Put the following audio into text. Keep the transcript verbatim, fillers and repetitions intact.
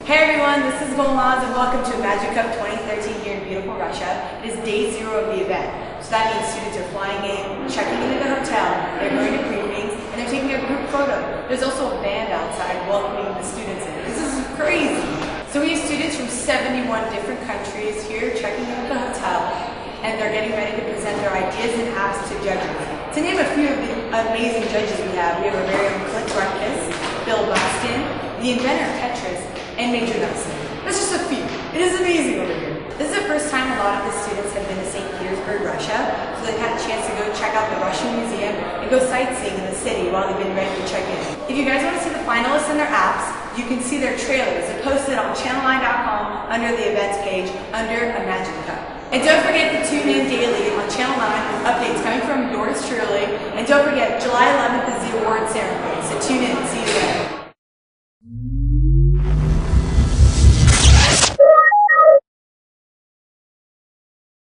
Hey everyone, this is Golmaz and welcome to Magic Cup twenty thirteen here in beautiful Russia. It is day zero of the event. So that means students are flying in, checking into the hotel, they're going to briefings, and they're taking a group photo. There's also a band outside welcoming the students in. This is crazy. So we have students from seventy-one different countries here checking in at the hotel, and they're getting ready to present their ideas and apps to judges. To name a few of the amazing judges we have, we have our very own Clint Ruckus, Bill Buxton, the inventor of Tetris, and Major Nelson. That's just a few. It is amazing over here. This is the first time a lot of the students have been to Saint Petersburg, Russia, so they've had a chance to go check out the Russian Museum and go sightseeing in the city while they've been ready to check in. If you guys want to see the finalists and their apps, you can see their trailers. They're posted on channel nine dot com under the events page under A Magic Cup. And don't forget to tune in daily on Channel nine with updates coming from yours truly. And don't forget, July eleventh is the award ceremony, so tune in. See you there.